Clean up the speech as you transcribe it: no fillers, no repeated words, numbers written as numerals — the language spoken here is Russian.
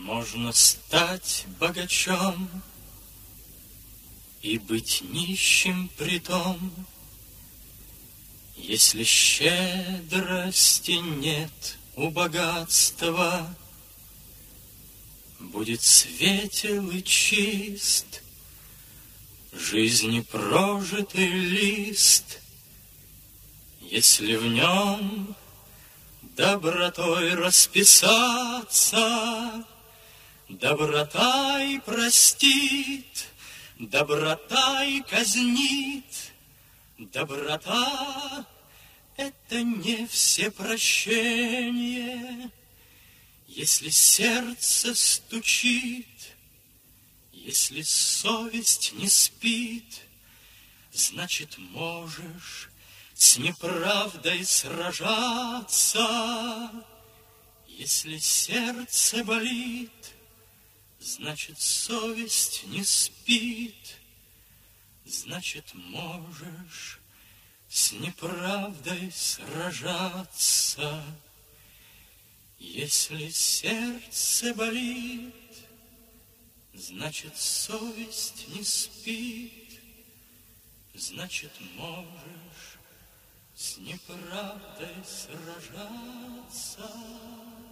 Можно стать богачом и быть нищим притом, если щедрости нет у богатства. Будет светел и чист жизни прожитый лист, если в нем добротой расписаться. Доброта и простит, доброта и казнит. Доброта — это не всепрощение. Если сердце стучит, если совесть не спит, значит, можешь с неправдой сражаться. Если сердце болит, значит, совесть не спит, значит, можешь с неправдой сражаться. Если сердце болит, значит, совесть не спит, значит, можешь с неправдой сражаться.